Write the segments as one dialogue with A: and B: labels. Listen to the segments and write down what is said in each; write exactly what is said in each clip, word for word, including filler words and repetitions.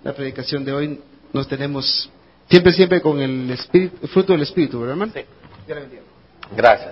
A: la predicación de hoy. Nos tenemos siempre, siempre con el, espíritu, el fruto del Espíritu, ¿verdad, hermano?
B: Sí. Gracias.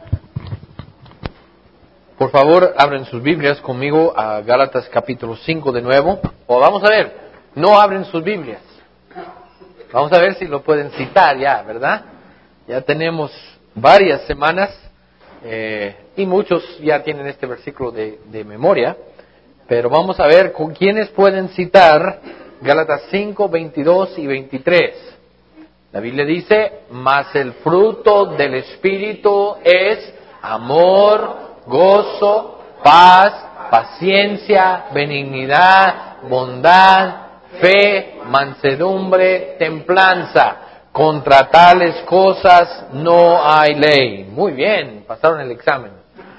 B: Por favor, abren sus Biblias conmigo a Gálatas capítulo cinco de nuevo. O vamos a ver, no abren sus Biblias. Vamos a ver si lo pueden citar ya, ¿verdad? Ya tenemos varias semanas eh, y muchos ya tienen este versículo de, de memoria. Pero vamos a ver con quiénes pueden citar Gálatas cinco, veintidós y veintitrés. La Biblia dice, mas el fruto del Espíritu es amor, gozo, paz, paciencia, benignidad, bondad, fe, mansedumbre, templanza. Contra tales cosas no hay ley. Muy bien, pasaron el examen.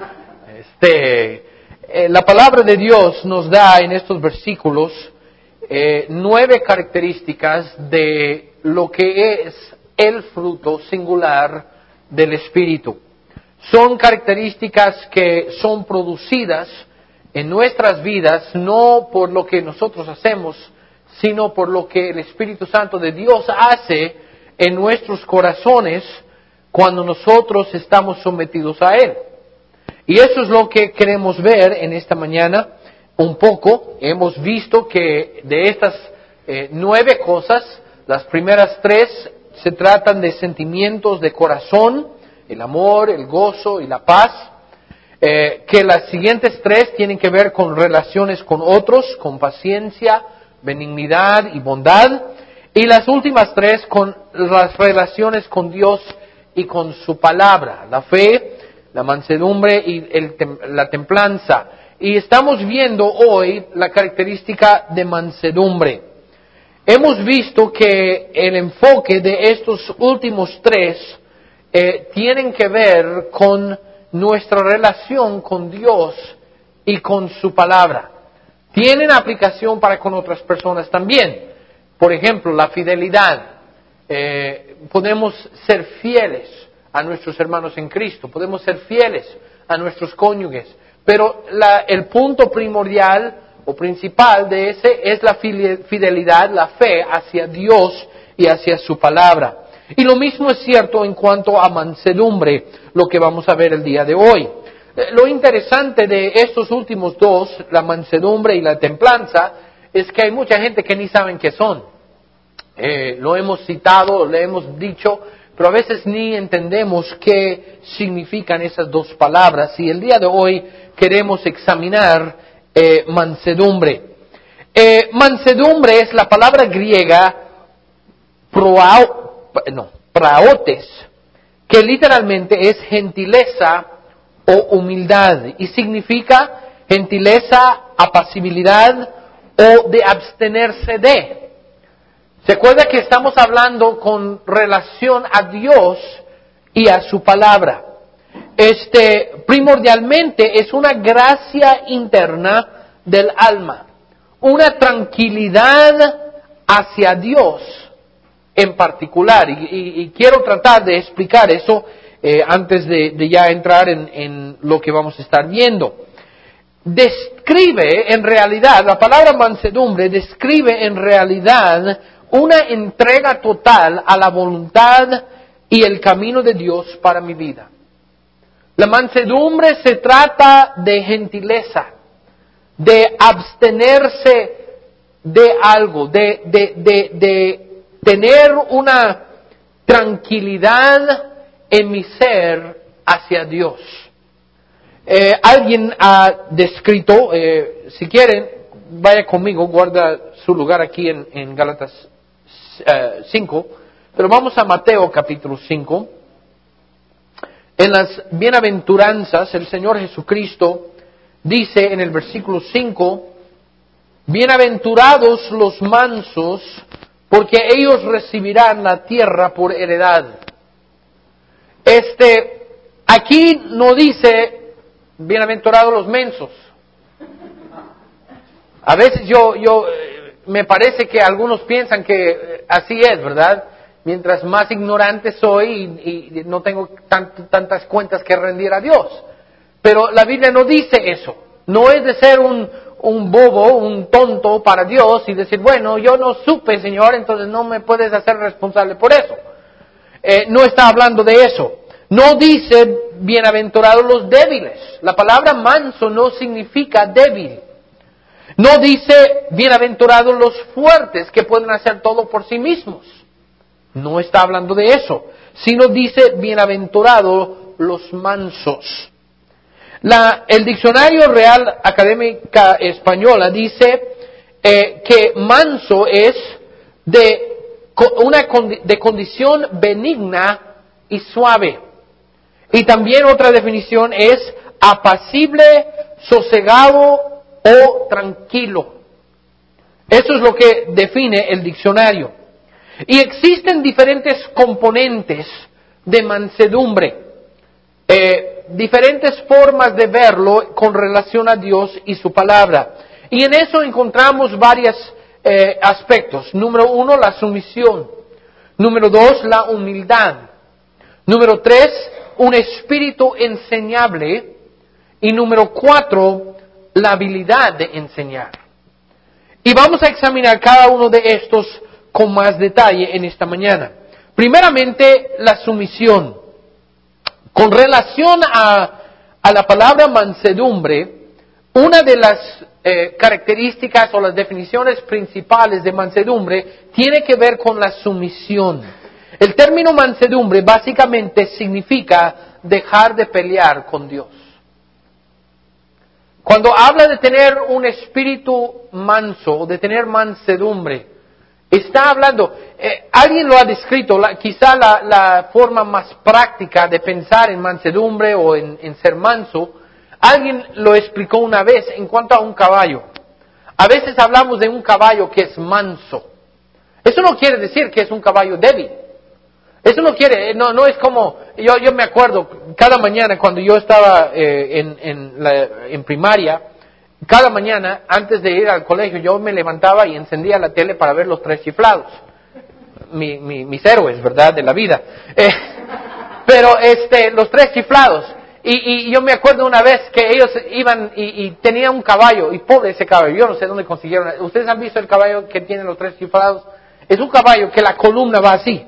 B: Este, eh, la palabra de Dios nos da en estos versículos eh, nueve características de lo que es el fruto singular del Espíritu. Son características que son producidas en nuestras vidas no por lo que nosotros hacemos, sino por lo que el Espíritu Santo de Dios hace en nuestros corazones cuando nosotros estamos sometidos a Él. Y eso es lo que queremos ver en esta mañana un poco. Hemos visto que de estas eh, nueve cosas, las primeras tres se tratan de sentimientos de corazón, el amor, el gozo y la paz. Eh, que las siguientes tres tienen que ver con relaciones con otros, con paciencia, benignidad y bondad. Y las últimas tres con las relaciones con Dios y con su palabra, la fe, la mansedumbre y el, la templanza. Y estamos viendo hoy la característica de mansedumbre. Hemos visto que el enfoque de estos últimos tres eh, tienen que ver con nuestra relación con Dios y con su palabra. Tienen aplicación para con otras personas también. Por ejemplo, la fidelidad. Eh, podemos ser fieles a nuestros hermanos en Cristo, podemos ser fieles a nuestros cónyuges, pero la, el punto primordial o principal de ese es la fidelidad, la fe hacia Dios y hacia su palabra. Y lo mismo es cierto en cuanto a mansedumbre, lo que vamos a ver el día de hoy. Lo interesante de estos últimos dos, la mansedumbre y la templanza, es que hay mucha gente que ni saben qué son. Eh, lo hemos citado, le hemos dicho, pero a veces ni entendemos qué significan esas dos palabras. Y el día de hoy queremos examinar eh, mansedumbre. Eh, mansedumbre es la palabra griega proao, no, praotes, que literalmente es gentileza o humildad y significa gentileza, apacibilidad o de abstenerse de. ¿Se acuerda que estamos hablando con relación a Dios y a su palabra? Este, primordialmente es una gracia interna del alma, una tranquilidad hacia Dios en particular. Y, y, y quiero tratar de explicar eso eh, antes de, de ya entrar en, en lo que vamos a estar viendo. Describe en realidad, la palabra mansedumbre describe en realidad una entrega total a la voluntad y el camino de Dios para mi vida. La mansedumbre se trata de gentileza, de abstenerse de algo, de, de, de, de tener una tranquilidad en mi ser hacia Dios. Eh, alguien ha descrito, eh, si quieren, vaya conmigo, guarda su lugar aquí en, en Gálatas eh, cinco, pero vamos a Mateo capítulo cinco. En las bienaventuranzas, el Señor Jesucristo dice en el versículo cinco, bienaventurados los mansos, porque ellos recibirán la tierra por heredad. Este, aquí no dice bienaventurados los mensos. A veces yo, yo, me parece que algunos piensan que así es, ¿verdad? Mientras más ignorante soy y, y no tengo tant, tantas cuentas que rendir a Dios. Pero la Biblia no dice eso. No es de ser un, un bobo, un tonto para Dios y decir, bueno, yo no supe, Señor, entonces no me puedes hacer responsable por eso. Eh, no está hablando de eso. No dice bienaventurados los débiles. La palabra manso no significa débil. No dice bienaventurados los fuertes que pueden hacer todo por sí mismos. No está hablando de eso. Sino dice bienaventurados los mansos. La, el diccionario Real Académica Española dice eh, que manso es de una de condición benigna y suave. Y también otra definición es apacible, sosegado o tranquilo. Eso es lo que define el diccionario. Y existen diferentes componentes de mansedumbre, eh, diferentes formas de verlo con relación a Dios y su palabra. Y en eso encontramos varios eh, aspectos. Número uno, la sumisión. Número dos, la humildad. Número tres, un espíritu enseñable. Y número cuatro, la habilidad de enseñar. Y vamos a examinar cada uno de estos con más detalle en esta mañana. Primeramente, la sumisión. Con relación a, a la palabra mansedumbre, una de las eh, características o las definiciones principales de mansedumbre tiene que ver con la sumisión. El término mansedumbre básicamente significa dejar de pelear con Dios. Cuando habla de tener un espíritu manso, de tener mansedumbre, está hablando, eh, alguien lo ha descrito, la, quizá la, la forma más práctica de pensar en mansedumbre o en, en ser manso, alguien lo explicó una vez en cuanto a un caballo. A veces hablamos de un caballo que es manso. Eso no quiere decir que es un caballo débil. Eso no quiere, no, no es como, yo, yo me acuerdo, cada mañana cuando yo estaba eh, en, en, la, en primaria, cada mañana antes de ir al colegio yo me levantaba y encendía la tele para ver los Tres Chiflados, mi, mi, mis héroes, ¿verdad?, de la vida. Eh, pero este, los Tres Chiflados, y, y yo me acuerdo una vez que ellos iban y, y tenían un caballo, y pobre ese caballo, yo no sé dónde consiguieron. ¿Ustedes han visto el caballo que tienen los Tres Chiflados? Es un caballo que la columna va así.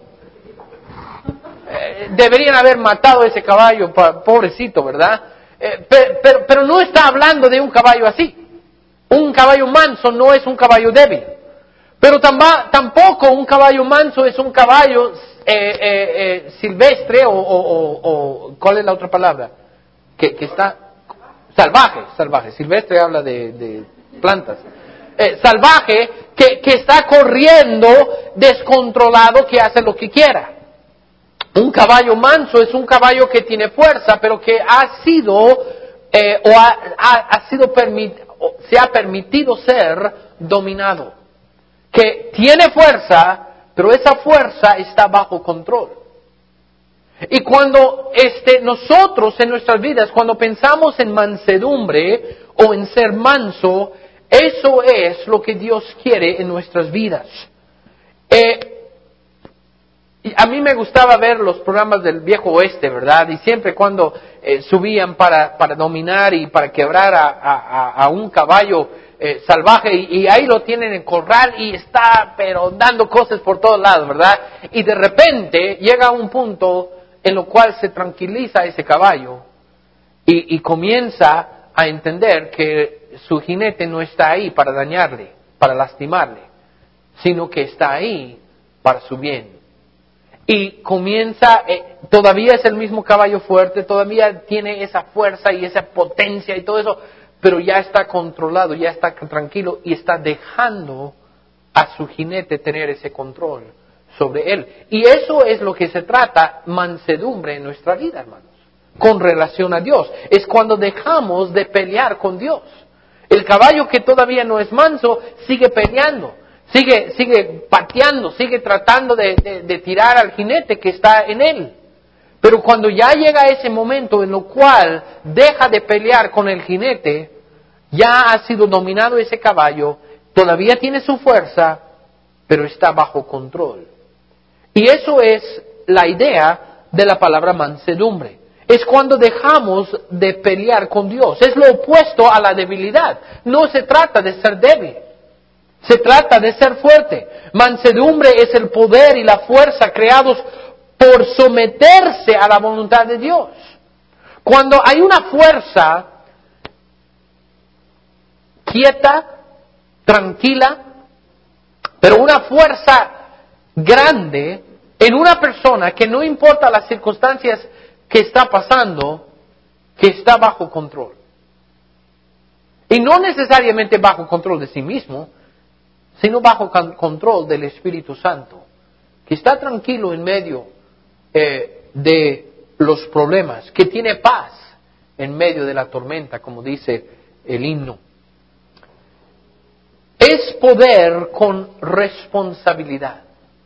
B: Deberían haber matado a ese caballo, pobrecito, ¿verdad? Eh, pero, pero, pero no está hablando de un caballo así. Un caballo manso no es un caballo débil. Pero tamba, tampoco un caballo manso es un caballo eh, eh, eh, silvestre o, o, o, o, ¿cuál es la otra palabra? Que, que está salvaje, salvaje. Silvestre habla de, de plantas. Eh, salvaje que, que está corriendo descontrolado, que hace lo que quiera. Un caballo manso es un caballo que tiene fuerza, pero que ha sido eh, o ha, ha, ha sido permit, o se ha permitido ser dominado. Que tiene fuerza, pero esa fuerza está bajo control. Y cuando este, nosotros en nuestras vidas, cuando pensamos en mansedumbre o en ser manso, eso es lo que Dios quiere en nuestras vidas. Eh, Y a mí me gustaba ver los programas del viejo oeste, ¿verdad? Y siempre cuando eh, subían para, para dominar y para quebrar a, a, a un caballo eh, salvaje, y, y ahí lo tienen en corral y está, pero dando cosas por todos lados, ¿verdad? Y de repente llega un punto en lo cual se tranquiliza ese caballo y, y comienza a entender que su jinete no está ahí para dañarle, para lastimarle, sino que está ahí para su bien. Y comienza, eh, todavía es el mismo caballo fuerte, todavía tiene esa fuerza y esa potencia y todo eso, pero ya está controlado, ya está tranquilo y está dejando a su jinete tener ese control sobre él. Y eso es lo que se trata, mansedumbre en nuestra vida, hermanos, con relación a Dios. Es cuando dejamos de pelear con Dios. El caballo que todavía no es manso sigue peleando. Sigue, sigue pateando, sigue tratando de, de, de tirar al jinete que está en él. Pero cuando ya llega ese momento en lo cual deja de pelear con el jinete, ya ha sido dominado ese caballo, todavía tiene su fuerza, pero está bajo control. Y eso es la idea de la palabra mansedumbre. es cuando dejamos de pelear con Dios. Es lo opuesto a la debilidad. No se trata de ser débil. Se trata de ser fuerte. Mansedumbre es el poder y la fuerza creados por someterse a la voluntad de Dios. Cuando hay una fuerza quieta, tranquila, pero una fuerza grande en una persona que no importa las circunstancias que está pasando, que está bajo control. Y no necesariamente bajo control de sí mismo, sino bajo control del Espíritu Santo, que está tranquilo en medio eh, de los problemas, que tiene paz en medio de la tormenta, como dice el himno. Es poder con responsabilidad.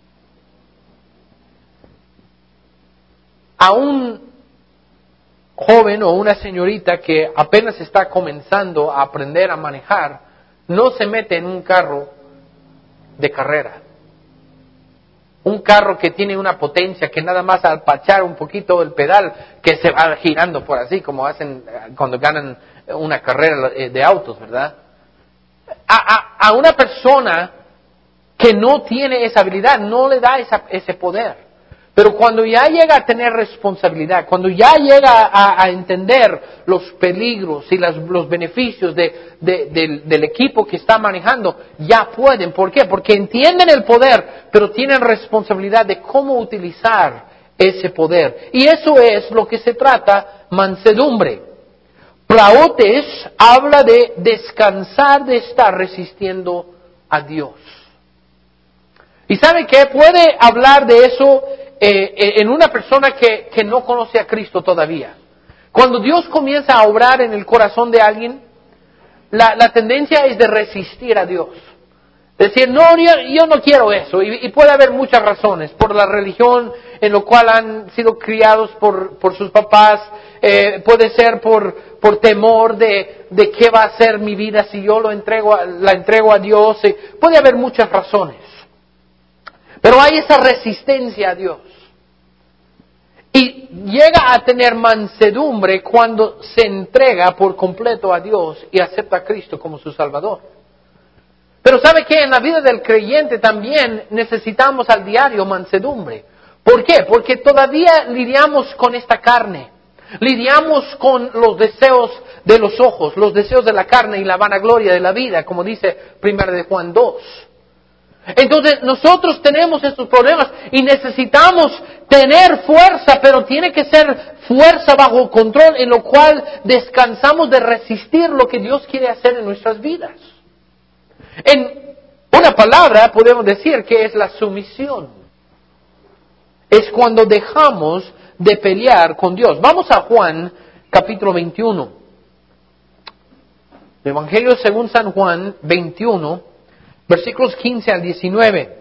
B: A un joven o una señorita que apenas está comenzando a aprender a manejar, no se mete en un carro de carrera. Un carro que tiene una potencia que nada más al pachar un poquito el pedal, que se va girando por así, como hacen cuando ganan una carrera de autos, ¿verdad? A, a, a una persona que no tiene esa habilidad, no le da esa, ese poder. Pero cuando ya llega a tener responsabilidad, cuando ya llega a, a entender los peligros y las, los beneficios de, de, del, del equipo que está manejando, ya pueden. ¿Por qué? Porque entienden el poder, pero tienen responsabilidad de cómo utilizar ese poder. Y eso es lo que se trata mansedumbre. Praotes habla de descansar de estar resistiendo a Dios. ¿Y sabe qué? Puede hablar de eso eh, en una persona que, que no conoce a Cristo todavía. Cuando Dios comienza a obrar en el corazón de alguien, la, la tendencia es de resistir a Dios. Decir, no, yo, yo no quiero eso. Y, y puede haber muchas razones. Por la religión en la cual han sido criados por, por sus papás. Eh, puede ser por, por temor de, de qué va a ser mi vida si yo lo entrego a, la entrego a Dios. Eh, puede haber muchas razones. Pero hay esa resistencia a Dios. Y llega a tener mansedumbre cuando se entrega por completo a Dios y acepta a Cristo como su Salvador. Pero ¿sabe qué? En la vida del creyente también necesitamos al diario mansedumbre. ¿Por qué? Porque todavía lidiamos con esta carne. Lidiamos con los deseos de los ojos, los deseos de la carne y la vanagloria de la vida, como dice primera de Juan dos. Entonces nosotros tenemos estos problemas y necesitamos tener fuerza, pero tiene que ser fuerza bajo control en lo cual descansamos de resistir lo que Dios quiere hacer en nuestras vidas. En una palabra podemos decir que es la sumisión. Es cuando dejamos de pelear con Dios. Vamos a Juan capítulo veintiuno. El Evangelio según San Juan veintiuno, versículos quince al diecinueve.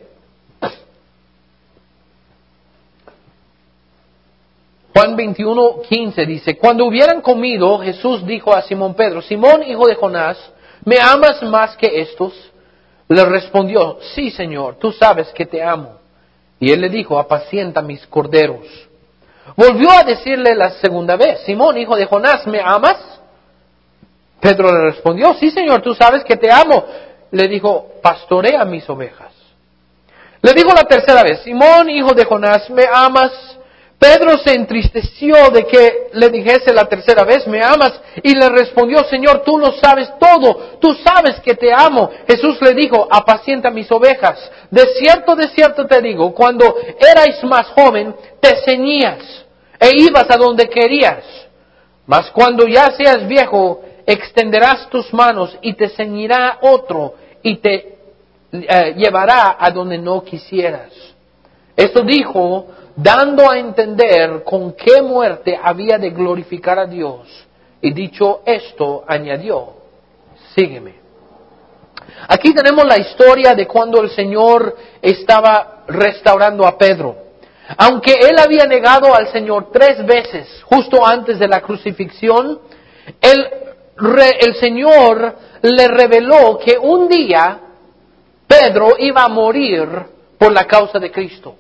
B: Juan veintiuno, quince dice, cuando hubieran comido, Jesús dijo a Simón Pedro, Simón, hijo de Jonás, ¿me amas más que estos? Le respondió, sí, Señor, tú sabes que te amo. Y él le dijo, apacienta mis corderos. Volvió a decirle la segunda vez, Simón, hijo de Jonás, ¿me amas? Pedro le respondió, sí, Señor, tú sabes que te amo. Le dijo, pastorea mis ovejas. Le dijo la tercera vez, Simón, hijo de Jonás, ¿me amas? Pedro se entristeció de que le dijese la tercera vez, ¿me amas? Y le respondió, Señor, tú lo sabes todo, tú sabes que te amo. Jesús le dijo, apacienta mis ovejas. De cierto, de cierto te digo, cuando erais más joven, te ceñías e ibas a donde querías. Mas cuando ya seas viejo, extenderás tus manos y te ceñirá otro y te eh, llevará a donde no quisieras. Esto dijo, dando a entender con qué muerte había de glorificar a Dios. Y dicho esto, añadió, sígueme. Aquí tenemos la historia de cuando el Señor estaba restaurando a Pedro. Aunque él había negado al Señor tres veces, justo antes de la crucifixión, el, el Señor le reveló que un día Pedro iba a morir por la causa de Cristo.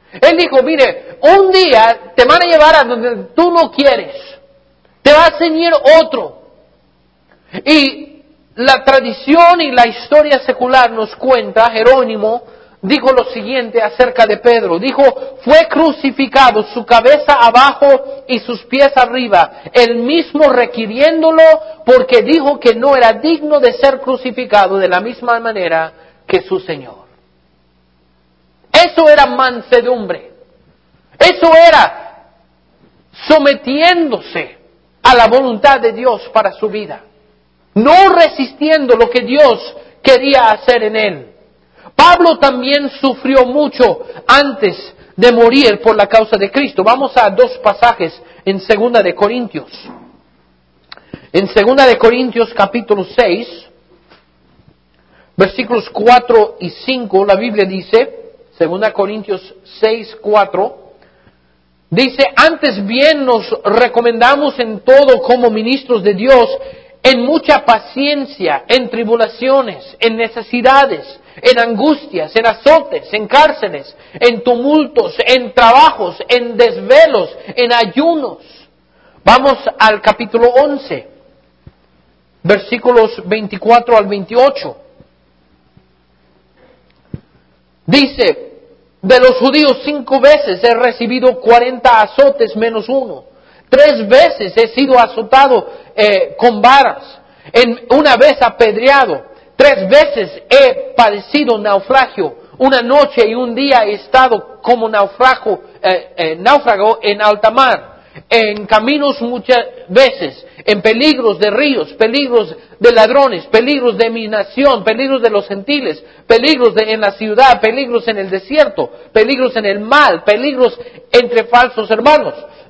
B: Él dijo, mire, un día te van a llevar a donde tú no quieres. Te va a ceñir otro. Y la tradición y la historia secular nos cuenta, Jerónimo dijo lo siguiente acerca de Pedro. Dijo, fue crucificado su cabeza abajo y sus pies arriba, él mismo requiriéndolo porque dijo que no era digno de ser crucificado de la misma manera que su Señor. Eso era mansedumbre. Eso era sometiéndose a la voluntad de Dios para su vida. No resistiendo lo que Dios quería hacer en él. Pablo también sufrió mucho antes de morir por la causa de Cristo. Vamos a dos pasajes en Segunda de Corintios. En Segunda de Corintios capítulo seis, versículos cuatro y cinco, la Biblia dice, Segunda Corintios seis, cuatro, dice, antes bien nos recomendamos en todo como ministros de Dios, en mucha paciencia, en tribulaciones, en necesidades, en angustias, en azotes, en cárceles, en tumultos, en trabajos, en desvelos, en ayunos. Vamos al capítulo once, versículos veinticuatro al veintiocho. Dice, de los judíos cinco veces he recibido cuarenta azotes menos uno. Tres veces he sido azotado eh, con varas, en una vez apedreado, tres veces he padecido naufragio, una noche y un día he estado como naufrago, eh, eh, náufrago en alta mar, en caminos muchas veces, en peligros de ríos, peligros de ladrones, peligros de mi nación, peligros de los gentiles, peligros de, en la ciudad, peligros en el desierto, peligros en el mal, peligros entre falsos hermanos.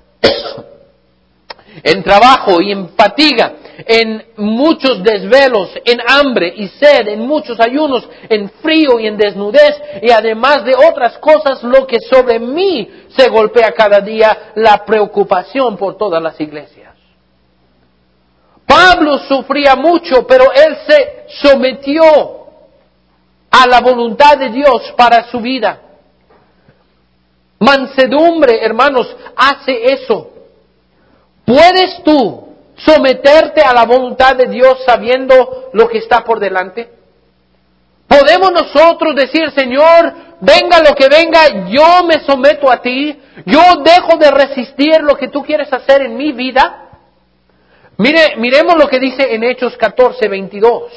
B: En trabajo y en fatiga, en muchos desvelos, en hambre y sed, en muchos ayunos, en frío y en desnudez, y además de otras cosas, lo que sobre mí se golpea cada día, la preocupación por todas las iglesias. Pablo sufría mucho, pero él se sometió a la voluntad de Dios para su vida. Mansedumbre, hermanos, hace eso. ¿Puedes tú someterte a la voluntad de Dios sabiendo lo que está por delante? ¿Podemos nosotros decir, Señor, venga lo que venga, yo me someto a ti, yo dejo de resistir lo que tú quieres hacer en mi vida? Mire, miremos lo que dice en Hechos catorce, veintidós.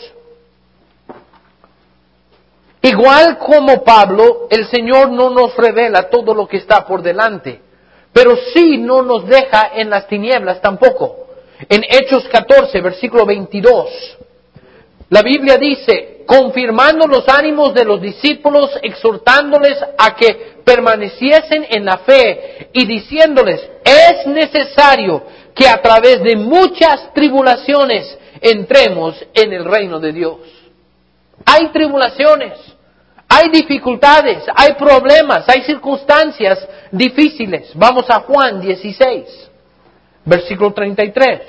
B: Igual como Pablo, el Señor no nos revela todo lo que está por delante, pero sí no nos deja en las tinieblas tampoco. En Hechos catorce, versículo veintidós, la Biblia dice, confirmando los ánimos de los discípulos, exhortándoles a que permaneciesen en la fe y diciéndoles, es necesario que a través de muchas tribulaciones entremos en el reino de Dios. Hay tribulaciones, hay dificultades, hay problemas, hay circunstancias difíciles. Vamos a Juan dieciséis, versículo treinta y tres.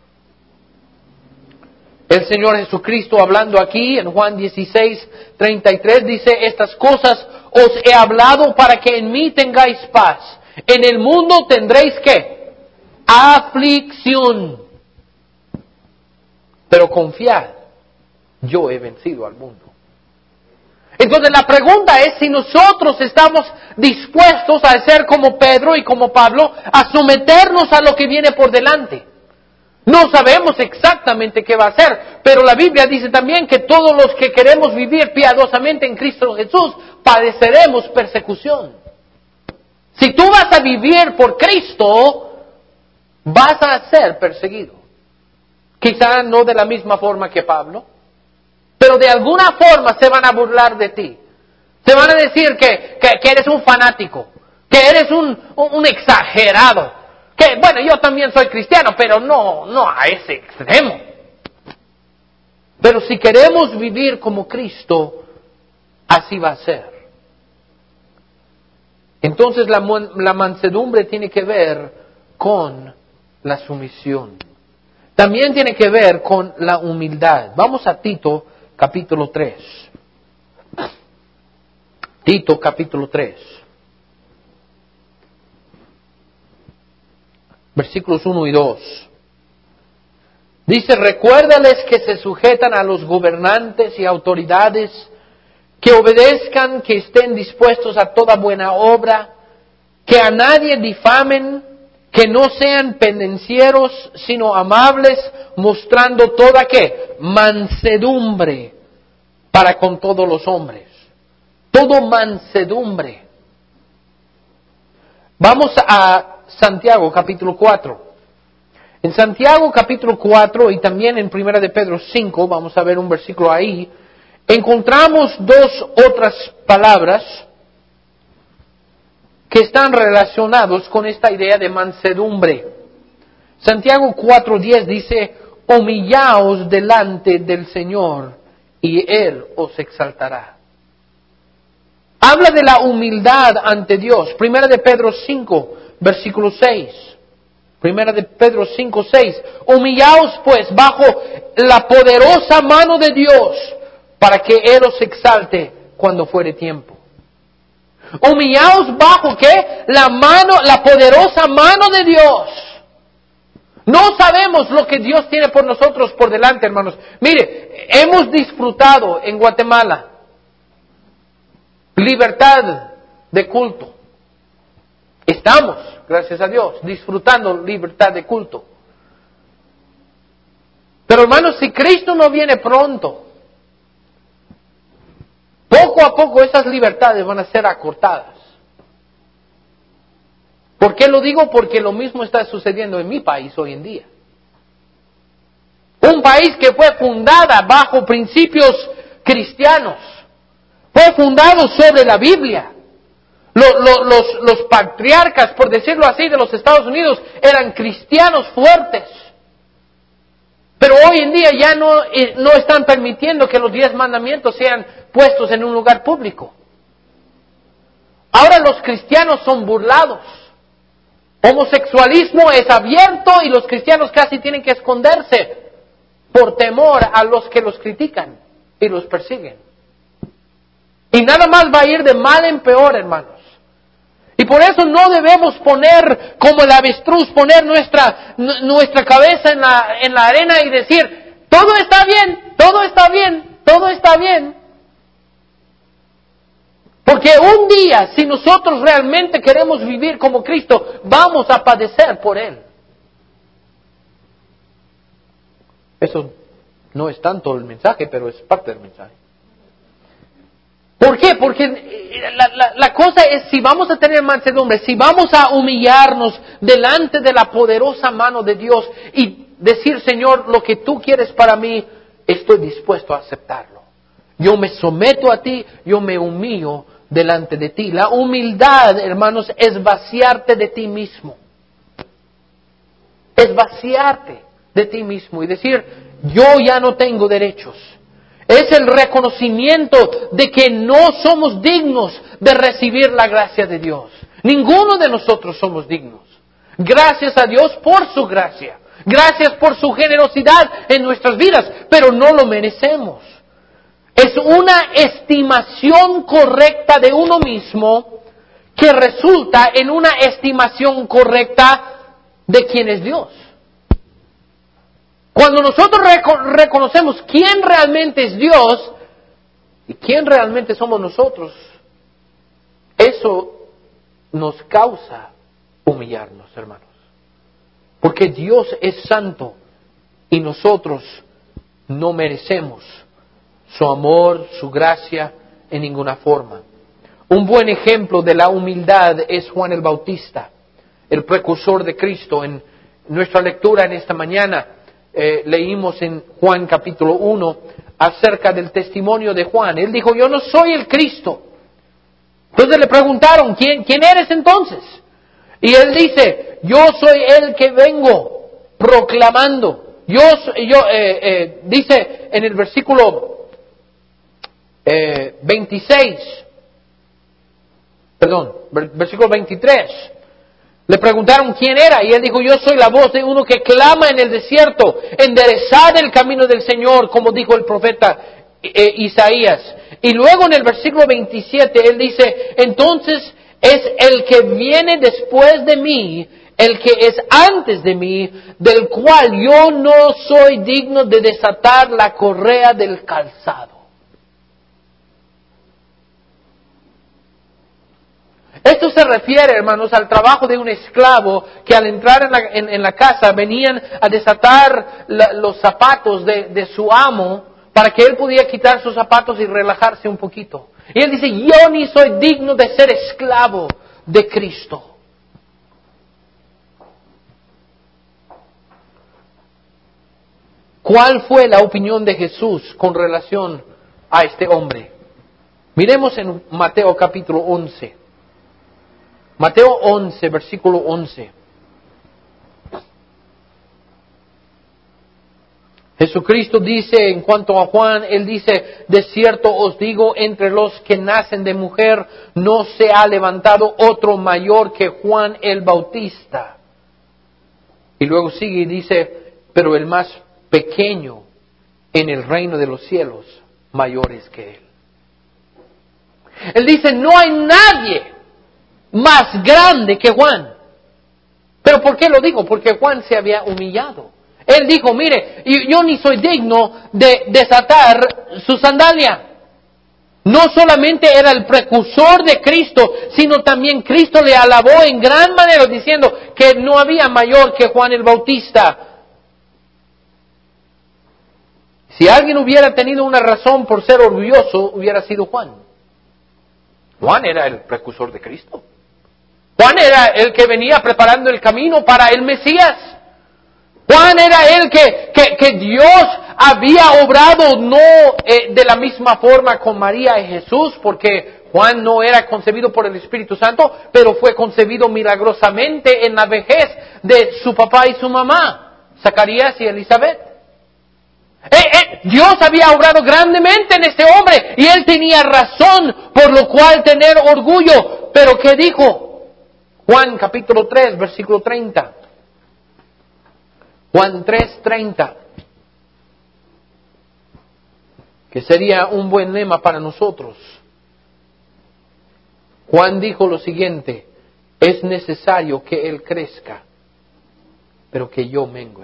B: El Señor Jesucristo hablando aquí en Juan dieciséis, treinta y tres dice, estas cosas os he hablado para que en mí tengáis paz. En el mundo tendréis ¿qué? Aflicción. Pero confiad, yo he vencido al mundo. Entonces la pregunta es si nosotros estamos dispuestos a ser como Pedro y como Pablo, a someternos a lo que viene por delante. No sabemos exactamente qué va a ser, pero la Biblia dice también que todos los que queremos vivir piadosamente en Cristo Jesús, padeceremos persecución. Si tú vas a vivir por Cristo, vas a ser perseguido. Quizá no de la misma forma que Pablo, pero de alguna forma se van a burlar de ti. Se van a decir que, que, que eres un fanático, que eres un, un, un exagerado. Que, bueno, yo también soy cristiano, pero no, no a ese extremo. Pero si queremos vivir como Cristo, así va a ser. Entonces la, la mansedumbre tiene que ver con la sumisión. También tiene que ver con la humildad. Vamos a Tito capítulo tres. Tito capítulo tres. versículos uno y dos. Dice, recuérdales que se sujetan a los gobernantes y autoridades, que obedezcan, que estén dispuestos a toda buena obra, que a nadie difamen, que no sean pendencieros, sino amables, mostrando toda ¿qué? Mansedumbre para con todos los hombres. Todo mansedumbre. Vamos a Santiago capítulo cuatro. En Santiago capítulo cuatro y también en Primera de Pedro cinco, vamos a ver un versículo ahí, encontramos dos otras palabras que están relacionados con esta idea de mansedumbre. Santiago cuatro diez dice, humillaos delante del Señor y Él os exaltará. Habla de la humildad ante Dios. Primera de Pedro cinco, versículo seis. Primera de Pedro cinco, seis. Humillaos pues bajo la poderosa mano de Dios, para que Él os exalte cuando fuere tiempo. Humillaos bajo ¿qué? La mano, la poderosa mano de Dios. No sabemos lo que Dios tiene por nosotros por delante, hermanos. Mire, hemos disfrutado en Guatemala libertad de culto. Estamos, gracias a Dios, disfrutando libertad de culto. Pero hermanos, si Cristo no viene pronto, poco a poco esas libertades van a ser acortadas. ¿Por qué lo digo? Porque lo mismo está sucediendo en mi país hoy en día. Un país que fue fundada bajo principios cristianos. Fue fundado sobre la Biblia. Los, los, los patriarcas, por decirlo así, de los Estados Unidos eran cristianos fuertes. Pero hoy en día ya no, no están permitiendo que los diez mandamientos sean puestos en un lugar público. Ahora los cristianos son burlados. Homosexualismo es abierto y los cristianos casi tienen que esconderse por temor a los que los critican y los persiguen. Y nada más va a ir de mal en peor, hermanos. Y por eso no debemos poner como el avestruz, poner nuestra, nuestra cabeza en la, en la arena y decir, todo está bien, todo está bien, todo está bien. Porque un día, si nosotros realmente queremos vivir como Cristo, vamos a padecer por Él. Eso no es tanto el mensaje, pero es parte del mensaje. ¿Por qué? Porque la, la, la cosa es, si vamos a tener mansedumbre, si vamos a humillarnos delante de la poderosa mano de Dios y decir, Señor, lo que tú quieres para mí, estoy dispuesto a aceptarlo. Yo me someto a ti, yo me humillo delante de ti. La humildad, hermanos, es vaciarte de ti mismo. Es vaciarte de ti mismo y decir, yo ya no tengo derechos. Es el reconocimiento de que no somos dignos de recibir la gracia de Dios. Ninguno de nosotros somos dignos. Gracias a Dios por su gracia. Gracias por su generosidad en nuestras vidas, pero no lo merecemos. Es una estimación correcta de uno mismo que resulta en una estimación correcta de quién es Dios. Cuando nosotros reco- reconocemos quién realmente es Dios y quién realmente somos nosotros, eso nos causa humillarnos, hermanos. Porque Dios es santo y nosotros no merecemos su amor, su gracia en ninguna forma. Un buen ejemplo de la humildad es Juan el Bautista, el precursor de Cristo. En nuestra lectura en esta mañana eh, leímos en Juan capítulo uno acerca del testimonio de Juan. Él dijo, yo no soy el Cristo. Entonces le preguntaron, ¿quién, quién eres entonces? Y él dice, yo soy el que vengo proclamando. Yo, yo eh, eh, dice en el versículo Eh, veintiséis, perdón, versículo veintitrés, le preguntaron quién era y él dijo, yo soy la voz de uno que clama en el desierto, enderezad el camino del Señor, como dijo el profeta eh, Isaías. Y luego en el versículo veintisiete él dice, entonces es el que viene después de mí, el que es antes de mí, del cual yo no soy digno de desatar la correa del calzado. Esto se refiere, hermanos, al trabajo de un esclavo que al entrar en la, en, en la casa venían a desatar la, los zapatos de, de su amo para que él pudiera quitar sus zapatos y relajarse un poquito. Y él dice, yo ni soy digno de ser esclavo de Cristo. ¿Cuál fue la opinión de Jesús con relación a este hombre? Miremos en Mateo capítulo once. Mateo once, versículo once. Jesucristo dice, en cuanto a Juan, Él dice, de cierto os digo, entre los que nacen de mujer, no se ha levantado otro mayor que Juan el Bautista. Y luego sigue y dice, pero el más pequeño en el reino de los cielos, mayor es que Él. Él dice, no hay nadie más grande que Juan. ¿Pero por qué lo digo? Porque Juan se había humillado. Él dijo, mire, yo ni soy digno de desatar su sandalia. No solamente era el precursor de Cristo, sino también Cristo le alabó en gran manera diciendo que no había mayor que Juan el Bautista. Si alguien hubiera tenido una razón por ser orgulloso, hubiera sido Juan. Juan era el precursor de Cristo. Juan era el que venía preparando el camino para el Mesías. Juan era el que, que, que Dios había obrado no eh, de la misma forma con María y Jesús, porque Juan no era concebido por el Espíritu Santo, pero fue concebido milagrosamente en la vejez de su papá y su mamá, Zacarías y Elizabeth. Eh, eh, Dios había obrado grandemente en este hombre y él tenía razón por lo cual tener orgullo. Pero ¿qué dijo? Juan capítulo tres, versículo treinta. Juan tres, treinta. Que sería un buen lema para nosotros. Juan dijo lo siguiente, es necesario que Él crezca, pero que yo mengüe.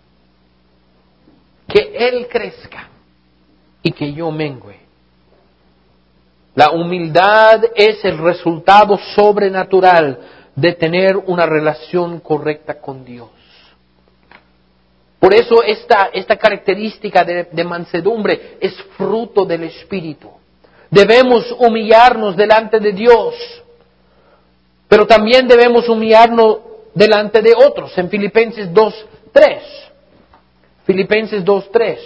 B: Que Él crezca y que yo mengüe. La humildad es el resultado sobrenatural de tener una relación correcta con Dios. Por eso esta, esta característica de, de mansedumbre es fruto del Espíritu. Debemos humillarnos delante de Dios, pero también debemos humillarnos delante de otros. En Filipenses dos, tres. Filipenses dos, tres.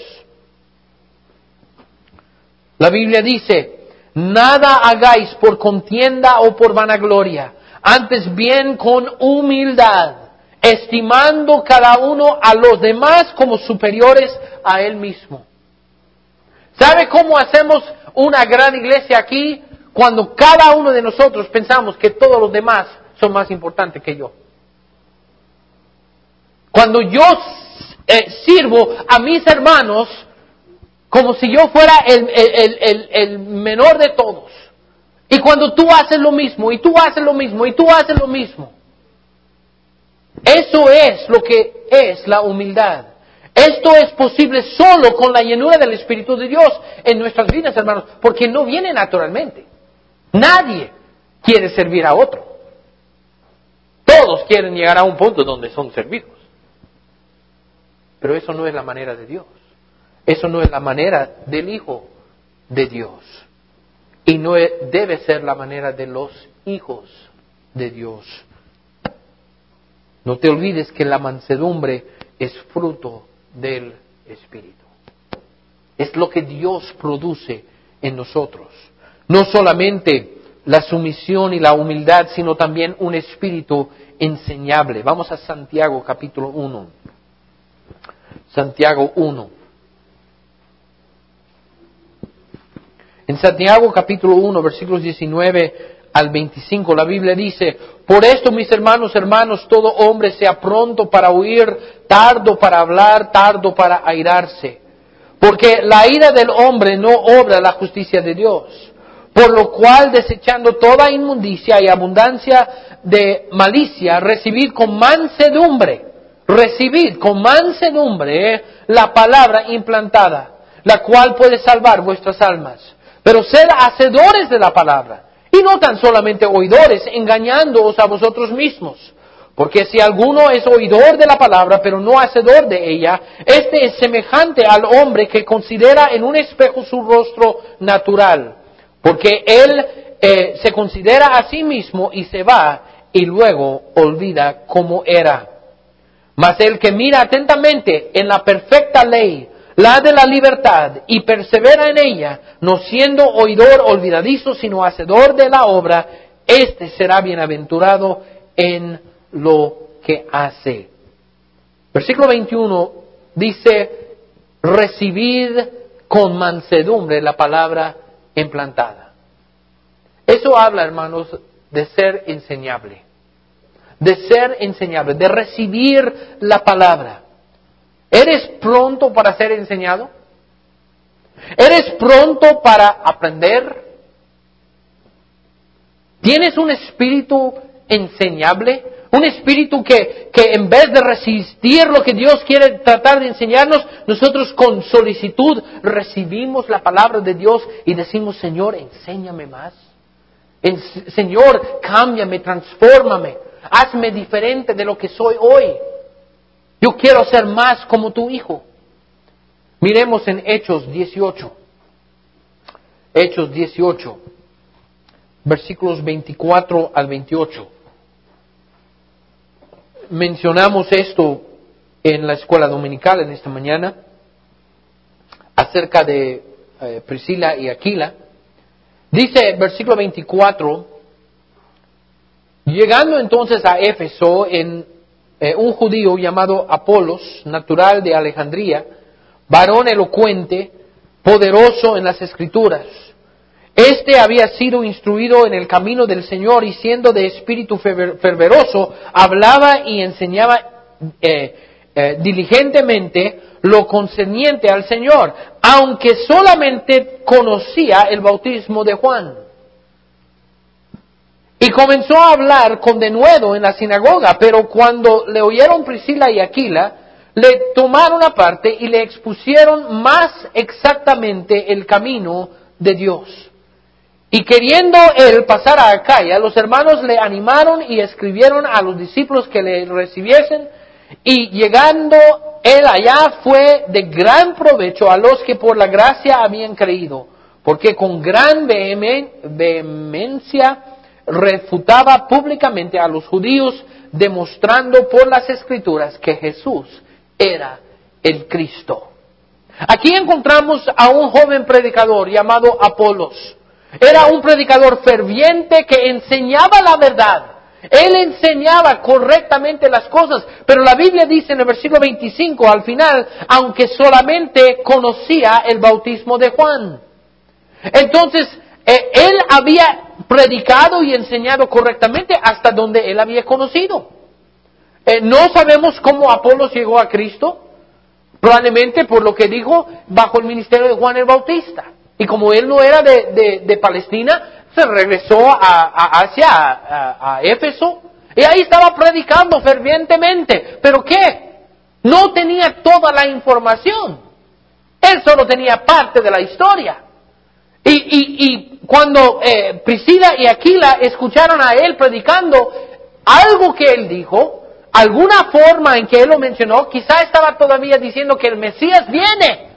B: La Biblia dice, nada hagáis por contienda o por vanagloria, antes bien con humildad, estimando cada uno a los demás como superiores a él mismo. ¿Sabe cómo hacemos una gran iglesia aquí? Cuando cada uno de nosotros pensamos que todos los demás son más importantes que yo. Cuando yo eh, sirvo a mis hermanos como si yo fuera el, el, el, el menor de todos. Y cuando tú haces lo mismo, y tú haces lo mismo, y tú haces lo mismo. Eso es lo que es la humildad. Esto es posible solo con la llenura del Espíritu de Dios en nuestras vidas, hermanos, porque no viene naturalmente. Nadie quiere servir a otro. Todos quieren llegar a un punto donde son servidos. Pero eso no es la manera de Dios. Eso no es la manera del Hijo de Dios. Y no debe ser la manera de los hijos de Dios. No te olvides que la mansedumbre es fruto del Espíritu. Es lo que Dios produce en nosotros. No solamente la sumisión y la humildad, sino también un espíritu enseñable. Vamos a Santiago capítulo uno. Santiago uno. En Santiago capítulo uno, versículos diecinueve al veinticinco, la Biblia dice, por esto, mis hermanos, hermanos, todo hombre sea pronto para oír, tardo para hablar, tardo para airarse. Porque la ira del hombre no obra la justicia de Dios. Por lo cual, desechando toda inmundicia y abundancia de malicia, recibid con mansedumbre, recibid con mansedumbre eh, la palabra implantada, la cual puede salvar vuestras almas. Pero sed hacedores de la palabra, y no tan solamente oidores, engañándoos a vosotros mismos. Porque si alguno es oidor de la palabra, pero no hacedor de ella, este es semejante al hombre que considera en un espejo su rostro natural. Porque él eh, se considera a sí mismo y se va, y luego olvida cómo era. Mas el que mira atentamente en la perfecta ley, la de la libertad, y persevera en ella, no siendo oidor olvidadizo, sino hacedor de la obra, éste será bienaventurado en lo que hace. Versículo veintiuno dice, recibid con mansedumbre la palabra implantada. Eso habla, hermanos, de ser enseñable. De ser enseñable, de recibir la palabra. ¿Eres pronto para ser enseñado? ¿Eres pronto para aprender? ¿Tienes un espíritu enseñable? Un espíritu que, que en vez de resistir lo que Dios quiere tratar de enseñarnos, nosotros con solicitud recibimos la palabra de Dios y decimos, Señor, enséñame más. En, Señor, cámbiame, transfórmame, hazme diferente de lo que soy hoy. Yo quiero ser más como tu hijo. Miremos en Hechos dieciocho. Hechos dieciocho, versículos veinticuatro al veintiocho. Mencionamos esto en la escuela dominical en esta mañana, acerca de eh, Priscila y Aquila. Dice, versículo veinticuatro, llegando entonces a Éfeso, en eh, un judío llamado Apolos, natural de Alejandría, varón elocuente, poderoso en las Escrituras. Este había sido instruido en el camino del Señor y siendo de espíritu fervoroso, hablaba y enseñaba eh, eh, diligentemente lo concerniente al Señor, aunque solamente conocía el bautismo de Juan. Y comenzó a hablar con denuedo en la sinagoga, pero cuando le oyeron Priscila y Aquila, le tomaron aparte y le expusieron más exactamente el camino de Dios. Y queriendo él pasar a Acaya, los hermanos le animaron y escribieron a los discípulos que le recibiesen, y llegando él allá fue de gran provecho a los que por la gracia habían creído, porque con gran vehemencia refutaba públicamente a los judíos, demostrando por las Escrituras que Jesús era el Cristo. Aquí encontramos a un joven predicador llamado Apolos. Era un predicador ferviente que enseñaba la verdad. Él enseñaba correctamente las cosas, pero la Biblia dice en el versículo veinticinco al final, aunque solamente conocía el bautismo de Juan. Entonces, eh, él había predicado y enseñado correctamente hasta donde él había conocido. Eh, no sabemos cómo Apolos llegó a Cristo, probablemente por lo que dijo bajo el ministerio de Juan el Bautista. Y como él no era de, de, de Palestina, se regresó a, a Asia, a, a Éfeso, y ahí estaba predicando fervientemente. ¿Pero qué? No tenía toda la información. Él solo tenía parte de la historia. Y, y, y cuando eh, Priscila y Aquila escucharon a él predicando, algo que él dijo, alguna forma en que él lo mencionó, quizá estaba todavía diciendo que el Mesías viene.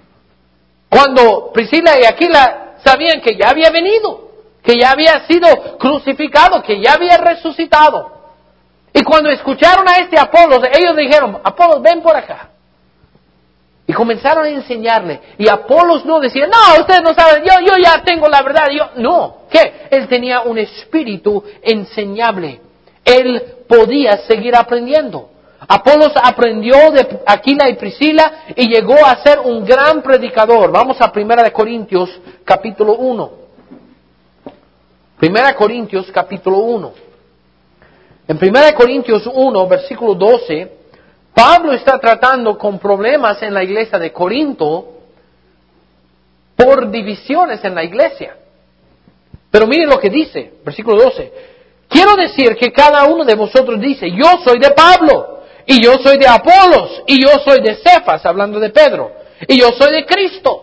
B: Cuando Priscila y Aquila sabían que ya había venido, que ya había sido crucificado, que ya había resucitado. Y cuando escucharon a este Apolos, ellos dijeron, Apolos, ven por acá. Y comenzaron a enseñarle. Y Apolos no decía, no, ustedes no saben, yo, yo ya tengo la verdad. Yo, no, ¿qué? Él tenía un espíritu enseñable. Él podía seguir aprendiendo. Apolos aprendió de Aquila y Priscila y llegó a ser un gran predicador. Vamos a Primera de Corintios, capítulo uno. Primera de Corintios, capítulo uno. En Primera de Corintios uno, versículo doce, Pablo está tratando con problemas en la iglesia de Corinto por divisiones en la iglesia. Pero miren lo que dice, versículo doce. Quiero decir que cada uno de vosotros dice, yo soy de Pablo, y yo soy de Apolos, y yo soy de Cefas, hablando de Pedro, y yo soy de Cristo.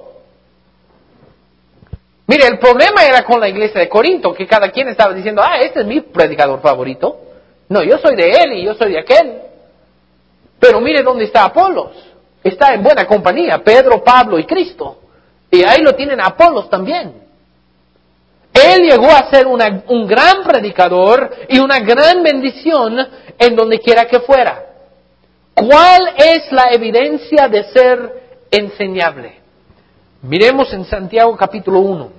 B: Mire, el problema era con la iglesia de Corinto, que cada quien estaba diciendo, ah, este es mi predicador favorito. No, yo soy de él y yo soy de aquel. Pero mire dónde está Apolos. Está en buena compañía, Pedro, Pablo y Cristo. Y ahí lo tienen Apolos también. Él llegó a ser una, un gran predicador y una gran bendición en donde quiera que fuera. ¿Cuál es la evidencia de ser enseñable? Miremos en Santiago capítulo uno.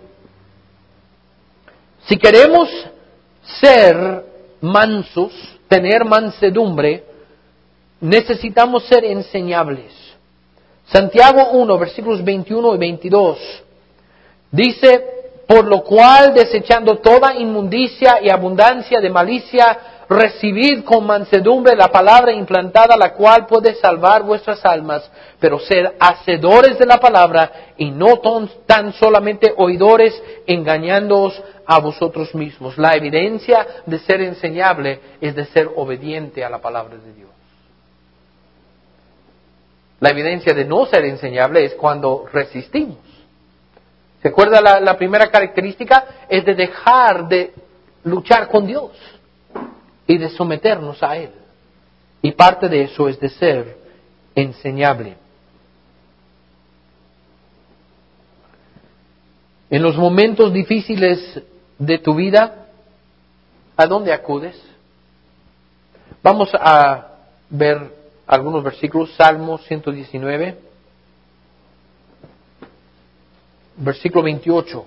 B: Si queremos ser mansos, tener mansedumbre, necesitamos ser enseñables. Santiago uno, versículos veintiuno y veintidós, dice, por lo cual, desechando toda inmundicia y abundancia de malicia, recibid con mansedumbre la palabra implantada, la cual puede salvar vuestras almas, pero ser hacedores de la palabra y no tan solamente oidores, engañándoos a vosotros mismos. La evidencia de ser enseñable es de ser obediente a la palabra de Dios. La evidencia de no ser enseñable es cuando resistimos. ¿Se acuerda la, la primera característica? Es de dejar de luchar con Dios y de someternos a Él. Y parte de eso es de ser enseñable. En los momentos difíciles de tu vida, ¿a dónde acudes? Vamos a ver algunos versículos. Salmo ciento diecinueve, versículo veintiocho.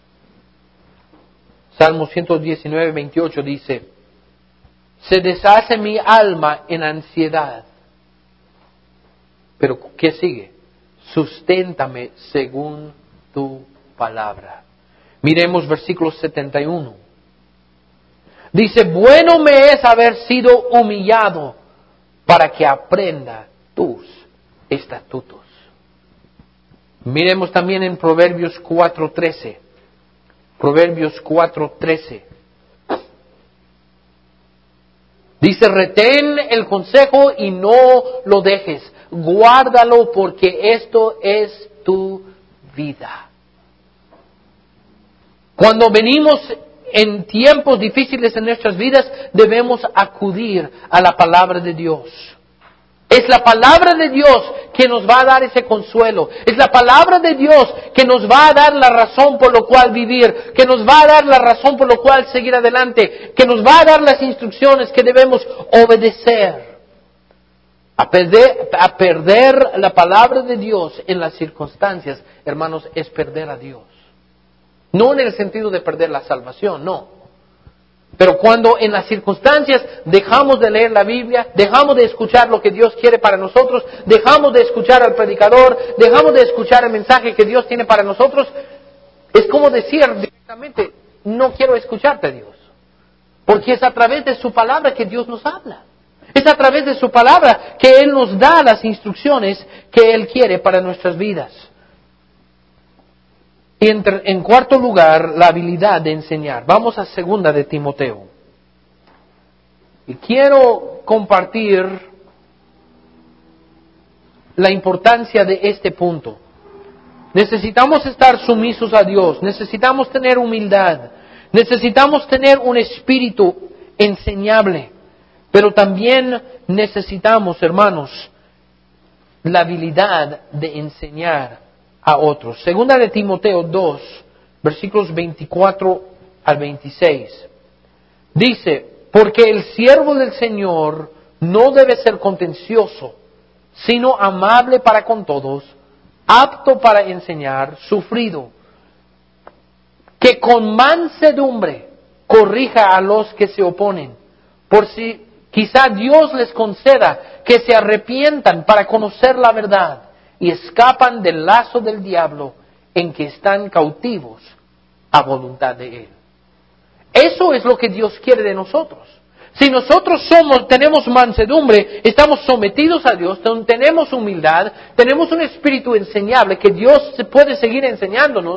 B: Salmo ciento diecinueve, veintiocho dice, se deshace mi alma en ansiedad. Pero ¿qué sigue? Susténtame según tu palabra. Miremos versículo setenta y uno. Dice, bueno me es haber sido humillado para que aprenda tus estatutos. Miremos también en Proverbios cuatro trece. Proverbios cuatro trece. Dice, retén el consejo y no lo dejes. Guárdalo porque esto es tu vida. Cuando venimos en tiempos difíciles en nuestras vidas, debemos acudir a la palabra de Dios. Es la palabra de Dios que nos va a dar ese consuelo. Es la palabra de Dios que nos va a dar la razón por lo cual vivir, que nos va a dar la razón por lo cual seguir adelante, que nos va a dar las instrucciones que debemos obedecer. A perder, a perder la palabra de Dios en las circunstancias, hermanos, es perder a Dios. No en el sentido de perder la salvación, no. Pero cuando en las circunstancias dejamos de leer la Biblia, dejamos de escuchar lo que Dios quiere para nosotros, dejamos de escuchar al predicador, dejamos de escuchar el mensaje que Dios tiene para nosotros, es como decir directamente, no quiero escucharte, Dios. Porque es a través de su palabra que Dios nos habla. Es a través de su palabra que Él nos da las instrucciones que Él quiere para nuestras vidas. Y en, en cuarto lugar, la habilidad de enseñar. Vamos a segunda de Timoteo. Y quiero compartir la importancia de este punto. Necesitamos estar sumisos a Dios, necesitamos tener humildad, necesitamos tener un espíritu enseñable, pero también necesitamos, hermanos, la habilidad de enseñar a otros. Segunda de Timoteo dos, versículos veinticuatro al veintiséis. Dice, porque el siervo del Señor no debe ser contencioso, sino amable para con todos, apto para enseñar, sufrido, que con mansedumbre corrija a los que se oponen, por si quizá Dios les conceda que se arrepientan para conocer la verdad y escapan del lazo del diablo en que están cautivos a voluntad de Él. Eso es lo que Dios quiere de nosotros. Si nosotros somos, tenemos mansedumbre, estamos sometidos a Dios, tenemos humildad, tenemos un espíritu enseñable que Dios puede seguir enseñándonos,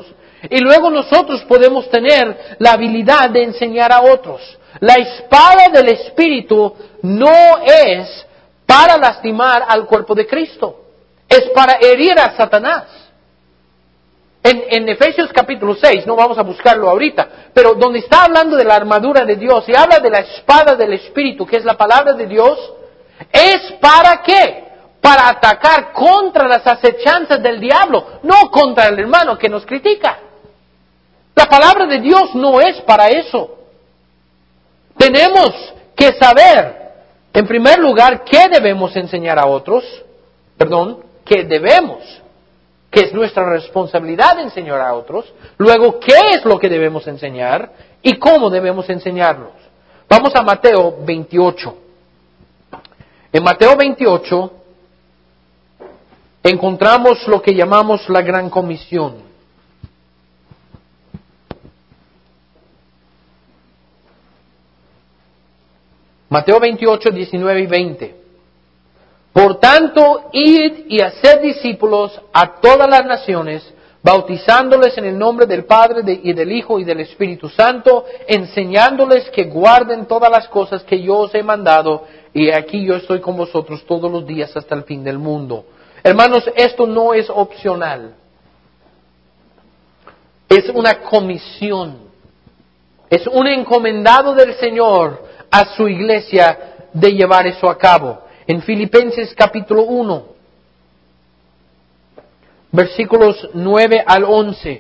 B: Y luego nosotros podemos tener la habilidad de enseñar a otros. La espada del Espíritu no es para lastimar al cuerpo de Cristo. Es para herir a Satanás. En, en Efesios capítulo seis, no vamos a buscarlo ahorita, pero donde está hablando de la armadura de Dios y habla de la espada del Espíritu, que es la palabra de Dios, ¿es para qué? Para atacar contra las acechanzas del diablo, no contra el hermano que nos critica. La palabra de Dios no es para eso. Tenemos que saber, en primer lugar, qué debemos enseñar a otros, perdón, qué debemos, que es nuestra responsabilidad enseñar a otros, luego qué es lo que debemos enseñar y cómo debemos enseñarlos. Vamos a Mateo veintiocho. En Mateo veintiocho encontramos lo que llamamos la Gran Comisión. Mateo veintiocho, diecinueve y veinte. Por tanto, id y haced discípulos a todas las naciones, bautizándoles en el nombre del Padre de, y del Hijo y del Espíritu Santo, enseñándoles que guarden todas las cosas que yo os he mandado, y aquí yo estoy con vosotros todos los días hasta el fin del mundo. Hermanos, esto no es opcional. Es una comisión. Es un encomendado del Señor a su iglesia de llevar eso a cabo. En Filipenses capítulo uno, versículos nueve al once.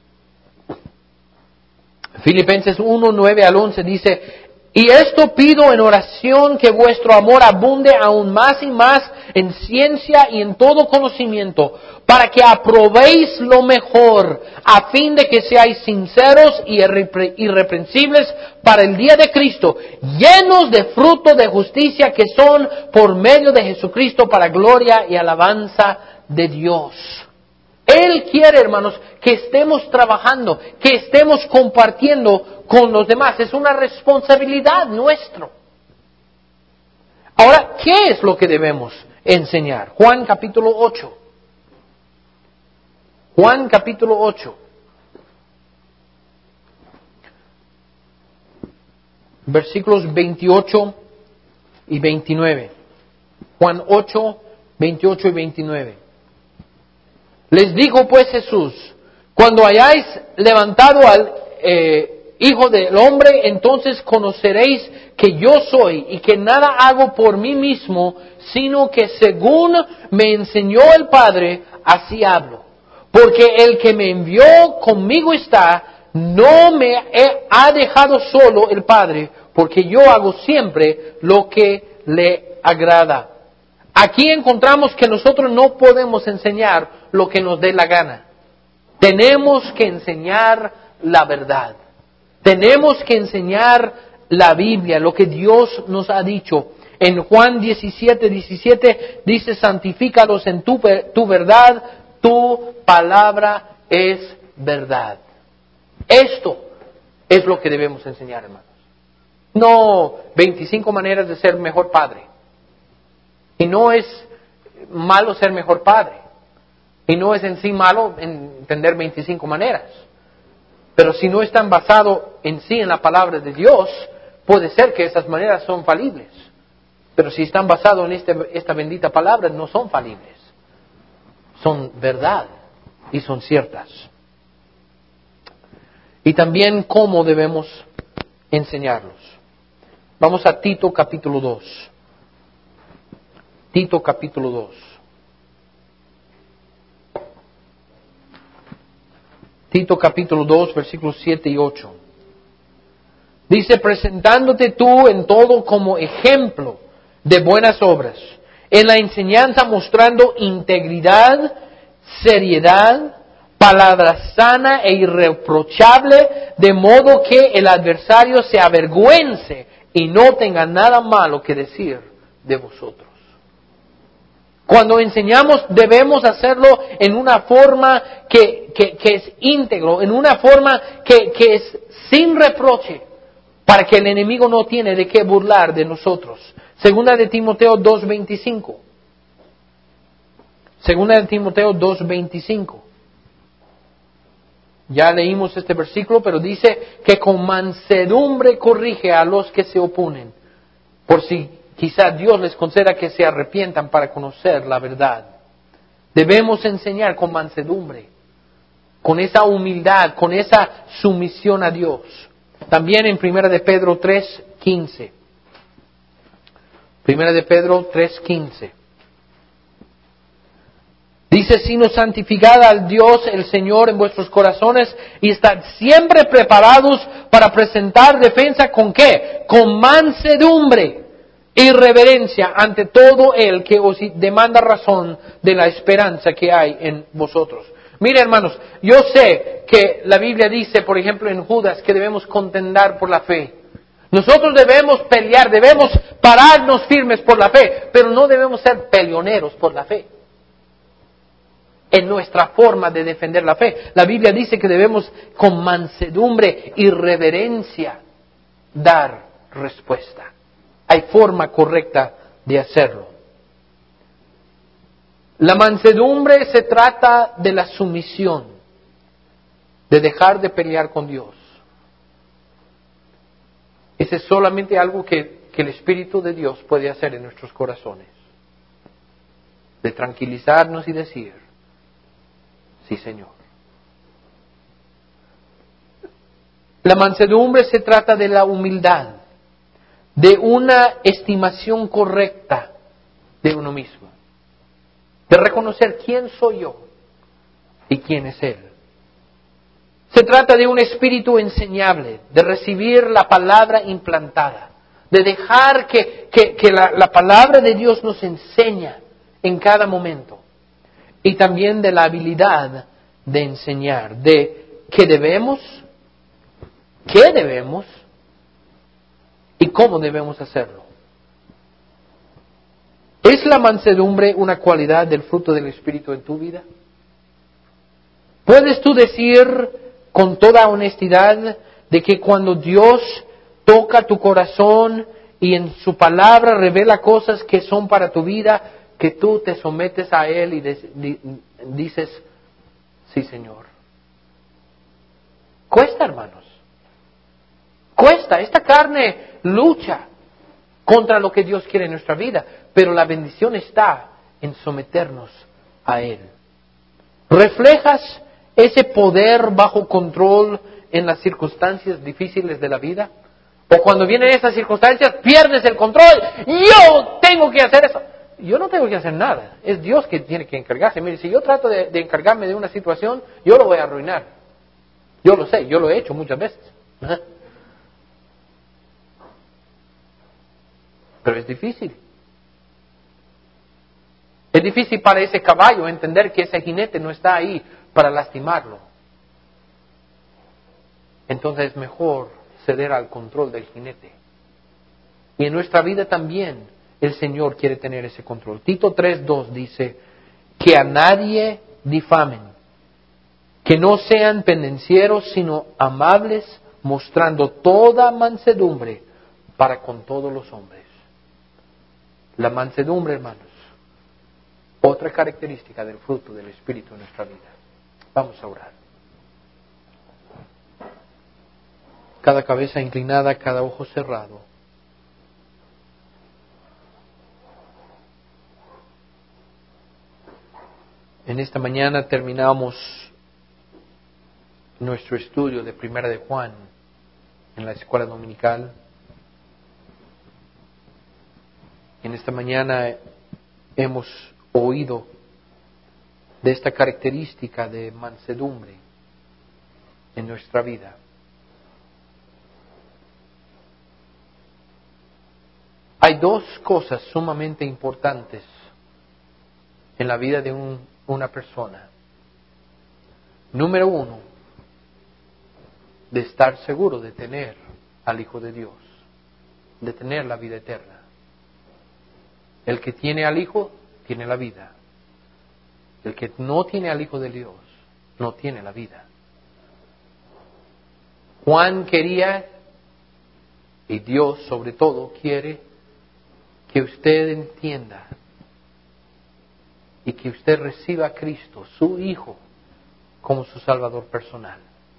B: Filipenses uno, nueve al once dice: y esto pido en oración, que vuestro amor abunde aún más y más en ciencia y en todo conocimiento, para que aprobéis lo mejor, a fin de que seáis sinceros y irrepre- irreprensibles para el día de Cristo, llenos de fruto de justicia que son por medio de Jesucristo para gloria y alabanza de Dios. Él quiere, hermanos, que estemos trabajando, que estemos compartiendo con los demás. Es una responsabilidad nuestra. Ahora, ¿qué es lo que debemos enseñar? Juan capítulo ocho. Juan capítulo ocho. Versículos veintiocho y veintinueve. Juan ocho, veintiocho y veintinueve. Les dijo pues Jesús: cuando hayáis levantado al eh, Hijo del Hombre, entonces conoceréis que yo soy y que nada hago por mí mismo, sino que según me enseñó el Padre, así hablo. Porque el que me envió conmigo está, no me he- ha dejado solo el Padre, porque yo hago siempre lo que le agrada. Aquí encontramos que nosotros no podemos enseñar lo que nos dé la gana. Tenemos que enseñar la verdad. Tenemos que enseñar la Biblia, lo que Dios nos ha dicho. En Juan diecisiete, diecisiete dice: santifícalos en tu, tu verdad, tu palabra es verdad. Esto es lo que debemos enseñar, hermanos. No veinticinco maneras de ser mejor padre. Y no es malo ser mejor padre. Y no es en sí malo entender veinticinco maneras. Pero si no están basados en sí en la palabra de Dios, puede ser que esas maneras son falibles. Pero si están basados en este, esta bendita palabra, no son falibles. Son verdad y son ciertas. Y también cómo debemos enseñarlos. Vamos a Tito capítulo dos. Tito capítulo dos. Tito capítulo dos, versículos siete y ocho. Dice: presentándote tú en todo como ejemplo de buenas obras, en la enseñanza mostrando integridad, seriedad, palabra sana e irreprochable, de modo que el adversario se avergüence y no tenga nada malo que decir de vosotros. Cuando enseñamos debemos hacerlo en una forma que, que, que es íntegro, en una forma que, que es sin reproche, para que el enemigo no tiene de qué burlar de nosotros. Segunda de Timoteo dos veinticinco. Segunda de Timoteo dos veinticinco. Ya leímos este versículo, pero dice que con mansedumbre corrige a los que se oponen, por si quizá Dios les conceda que se arrepientan para conocer la verdad. Debemos enseñar con mansedumbre, con esa humildad, con esa sumisión a Dios. También en Primera de Pedro tres quince. Primera de Pedro tres quince. Dice, sino santificad al Dios el Señor en vuestros corazones y estad siempre preparados para presentar defensa ¿con qué? Con mansedumbre y reverencia ante todo el que os demanda razón de la esperanza que hay en vosotros. Mire, hermanos, yo sé que la Biblia dice, por ejemplo, en Judas, que debemos contendar por la fe. Nosotros debemos pelear, debemos pararnos firmes por la fe, pero no debemos ser peleoneros por la fe. En nuestra forma de defender la fe. La Biblia dice que debemos con mansedumbre y reverencia dar respuesta. Hay forma correcta de hacerlo. La mansedumbre se trata de la sumisión, de dejar de pelear con Dios. Ese es solamente algo que, que el Espíritu de Dios puede hacer en nuestros corazones. De tranquilizarnos y decir, sí, Señor. La mansedumbre se trata de la humildad, de una estimación correcta de uno mismo, de reconocer quién soy yo y quién es Él. Se trata de un espíritu enseñable, de recibir la palabra implantada, de dejar que, que, que la, la palabra de Dios nos enseña en cada momento. Y también de la habilidad de enseñar, de qué debemos, qué debemos y cómo debemos hacerlo. ¿Es la mansedumbre una cualidad del fruto del Espíritu en tu vida? ¿Puedes tú decir con toda honestidad de que cuando Dios toca tu corazón y en su palabra revela cosas que son para tu vida, que tú te sometes a Él y dices, sí, Señor? Cuesta, hermanos. Cuesta. Esta carne lucha contra lo que Dios quiere en nuestra vida, pero la bendición está en someternos a Él. ¿Reflejas ese poder bajo control en las circunstancias difíciles de la vida? O cuando vienen esas circunstancias, pierdes el control. Yo tengo que hacer eso. Yo no tengo que hacer nada. Es Dios que tiene que encargarse. Mire, si yo trato de, de encargarme de una situación, yo lo voy a arruinar. Yo lo sé, yo lo he hecho muchas veces. ¿Ah? Pero es difícil. Es difícil para ese caballo entender que ese jinete no está ahí para lastimarlo. Entonces es mejor ceder al control del jinete. Y en nuestra vida también el Señor quiere tener ese control. Tito tres dos dice, que a nadie difamen, que no sean pendencieros, sino amables, mostrando toda mansedumbre para con todos los hombres. La mansedumbre, hermanos, otra característica del fruto del Espíritu en nuestra vida. Vamos a orar. Cada cabeza inclinada, cada ojo cerrado. En esta mañana terminamos nuestro estudio de Primera de Juan en la escuela dominical. En esta mañana hemos oído de esta característica de mansedumbre en nuestra vida. Hay dos cosas sumamente importantes en la vida de un, una persona. Número uno, de estar seguro de tener al Hijo de Dios, de tener la vida eterna. El que tiene al Hijo, tiene la vida. El que no tiene al Hijo de Dios, no tiene la vida. Juan quería, y Dios sobre todo quiere, que usted entienda y que usted reciba a Cristo, su Hijo, como su Salvador personal.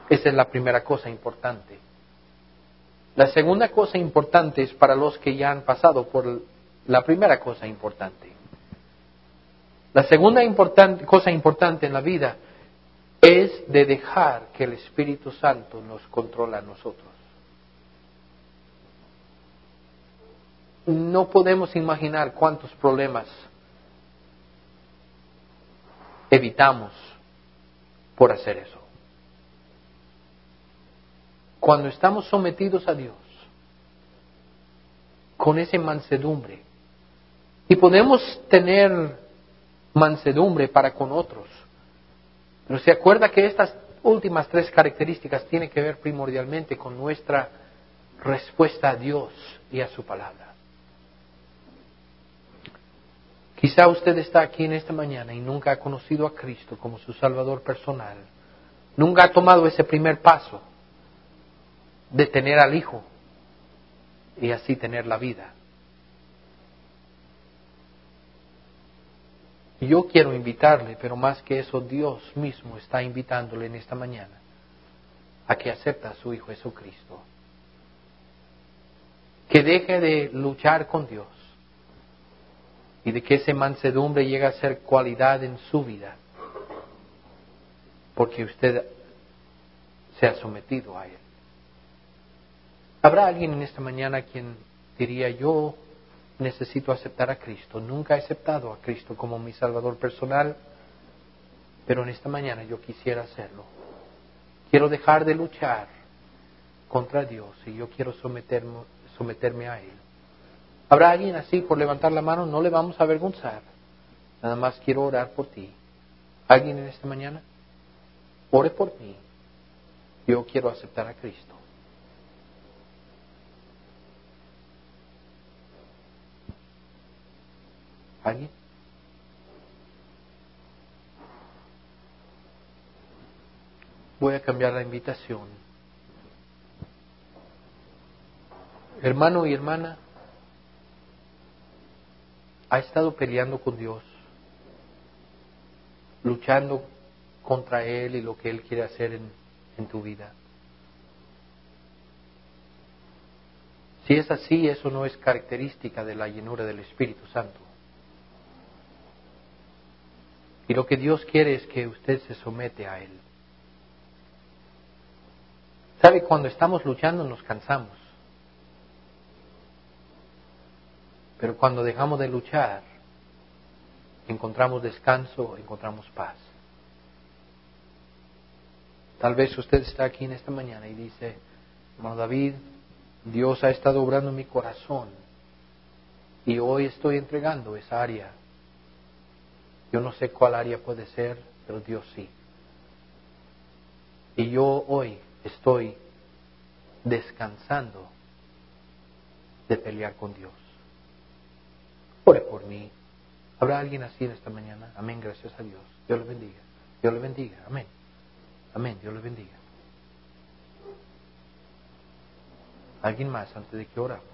B: Esa es la primera cosa importante. La segunda cosa importante es para los que ya han pasado por la primera cosa importante. La segunda importante, cosa importante en la vida es de dejar que el Espíritu Santo nos controle a nosotros. No podemos imaginar cuántos problemas evitamos por hacer eso. Cuando estamos sometidos a Dios, con esa mansedumbre, y podemos tener mansedumbre para con otros, pero se acuerda que estas últimas tres características tienen que ver primordialmente con nuestra respuesta a Dios y a su palabra. Quizá usted está aquí en esta mañana y nunca ha conocido a Cristo como su Salvador personal. Nunca ha tomado ese primer paso de tener al Hijo y así tener la vida. Y yo quiero invitarle, pero más que eso, Dios mismo está invitándole en esta mañana a que acepte a su Hijo Jesucristo. Que deje de luchar con Dios y de que esa mansedumbre llegue a ser cualidad en su vida, porque usted se ha sometido a Él. ¿Habrá alguien en esta mañana quien diría, yo necesito aceptar a Cristo? Nunca he aceptado a Cristo como mi Salvador personal, pero en esta mañana yo quisiera hacerlo. Quiero dejar de luchar contra Dios y yo quiero someterme, someterme a Él. ¿Habrá alguien así por levantar la mano? No le vamos a avergonzar. Nada más quiero orar por ti. ¿Alguien en esta mañana? Ore por mí. Yo quiero aceptar a Cristo. ¿Alguien? Voy a cambiar la invitación. Hermano y hermana, ¿ha estado peleando con Dios? Luchando contra Él y lo que Él quiere hacer en, en tu vida. Si es así, eso no es característica de la llenura del Espíritu Santo. Y lo que Dios quiere es que usted se somete a Él. ¿Sabe? Cuando estamos luchando nos cansamos. Pero cuando dejamos de luchar, encontramos descanso, encontramos paz. Tal vez usted está aquí en esta mañana y dice, hermano David, Dios ha estado obrando en mi corazón y hoy estoy entregando esa área. Yo no sé cuál área puede ser, pero Dios sí. Y yo hoy estoy descansando de pelear con Dios. Ore por mí. ¿Habrá alguien así en esta mañana? Amén, gracias a Dios. Dios le bendiga. Dios le bendiga. Amén. Amén, Dios le bendiga. ¿Alguien más antes de que oramos?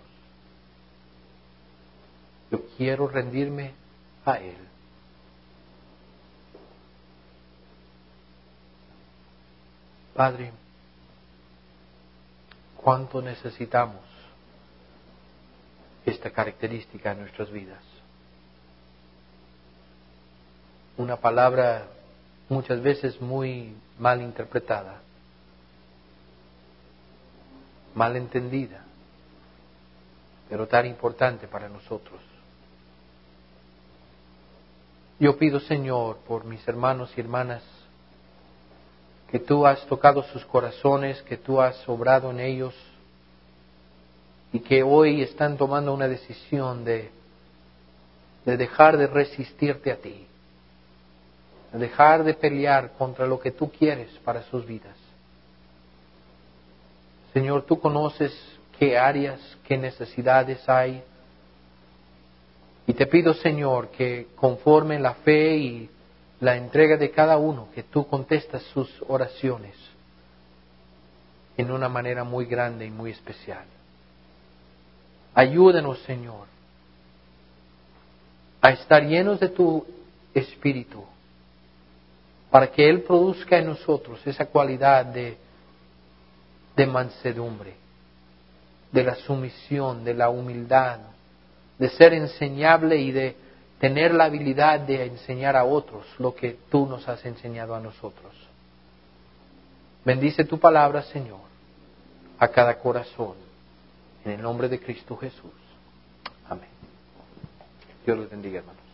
B: Yo quiero rendirme a Él. Padre, cuánto necesitamos esta característica en nuestras vidas. Una palabra muchas veces muy mal interpretada, mal entendida, pero tan importante para nosotros. Yo pido, Señor, por mis hermanos y hermanas, que tú has tocado sus corazones, que tú has obrado en ellos y que hoy están tomando una decisión de, de dejar de resistirte a ti, de dejar de pelear contra lo que tú quieres para sus vidas. Señor, tú conoces qué áreas, qué necesidades hay y te pido, Señor, que conforme la fe y la entrega de cada uno, que tú contestas sus oraciones en una manera muy grande y muy especial. Ayúdanos, Señor, a estar llenos de tu Espíritu, para que Él produzca en nosotros esa cualidad de de mansedumbre, de la sumisión, de la humildad, de ser enseñable y de tener la habilidad de enseñar a otros lo que tú nos has enseñado a nosotros. Bendice tu palabra, Señor, a cada corazón, en el nombre de Cristo Jesús. Amén. Dios los bendiga, hermanos.